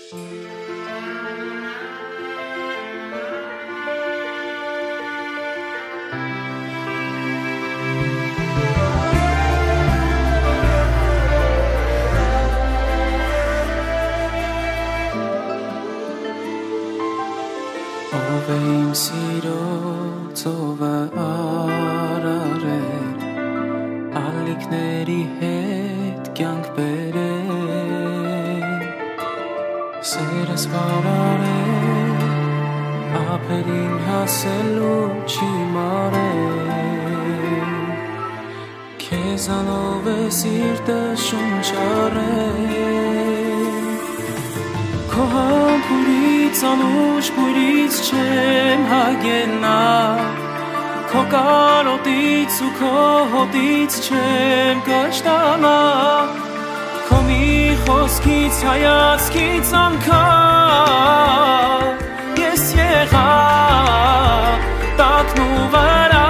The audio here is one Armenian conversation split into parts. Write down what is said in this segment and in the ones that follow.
Ով է իմ սիրո ծովը արարել, ալիքների հետ կյանք բերել, սերս վարարել, ափերին հասելու չի մարել, քեզանով է սիրտը շունչառել, քո համբուրից անուշ բույրից չեմ հագենա, քո կարոտից ու քո հոտից չեմ կշտանա, քո մի խոսքից հայացքից անգամ ես եղա տակն ու վրա,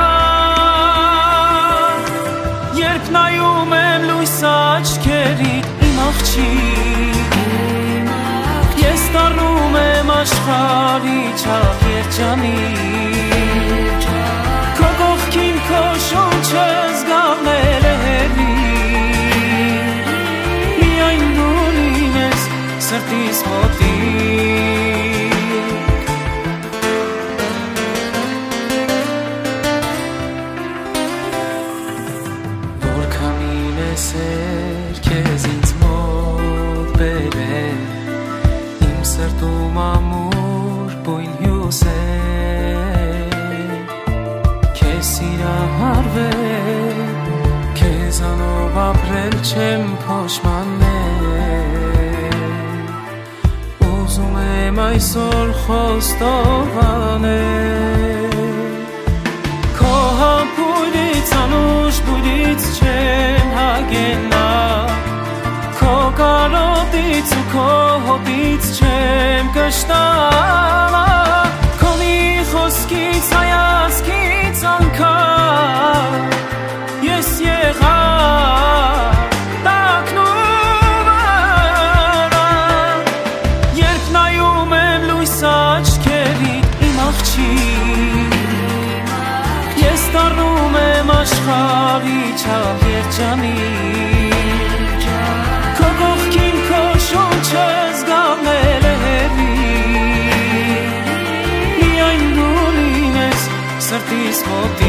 երբ նայում եմ լույս աչքերիդ իմ աղջիկ, ես դառնում եմ աշխարհի չափ երջանիկ, քո կողքին քո շունչը զգալել է հեռի, միայն դու լինես սրտիս մոտիկ, որքանին է սեր քեզ ինձ մոտ բերել, սրտում ամուր բույն հյուսել, քեզ սիրահարվել, քեզանով ապրել չեմ փոշմանել, ուզում եմ այսօր խոստովանել, քո համբույրից անուշ բույրից չեմ հագենա, քո կարոտից ու քո հոտից չեմ կշտանա, քո մի խոսքից հայացքից անգամ ես եղա տակն ու վրա, երբ նայում եմ լույս աչքերիդ իմ աղջիկ, ես դառնում եմ աշխարհի չափ երջանիկ, քո կողքին քո շունչը զգալել է հեռի, միայն դու լինես սրտիս մոտիկ,